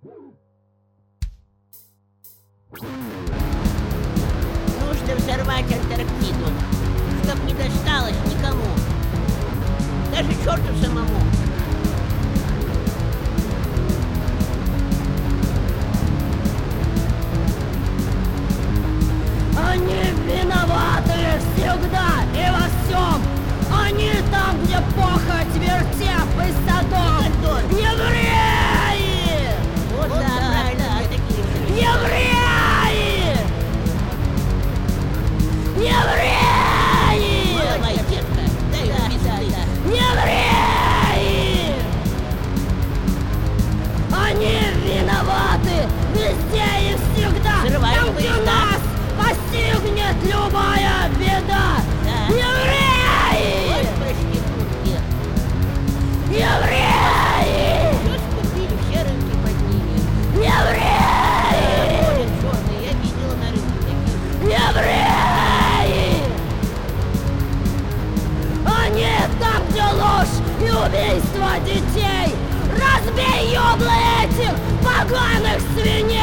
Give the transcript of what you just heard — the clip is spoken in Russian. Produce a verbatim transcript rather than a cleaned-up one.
Нужно взорвать Антарктиду, чтоб не досталось никому, даже черту самому. Они виноваты всегда и во всем. Они там, где похоть, вертеп и садом. Евреи! Вот, Вот да, да, правильно, да. я такие же. Евреи! Евреи! Давай, детка, дай Да, пизды. да, да. Евреи! Они виноваты везде и всегда. Взрываем Там, где поезда. нас постигнет любая беда. Да. Евреи! Ой, проститутки. Евреи! Все скупили, все рынки подними. Евреи! Ходят черные, я видела на рынке таких. Евреи! Они там, где ложь и убийство детей. Разбей ёбла этих поганых свиней!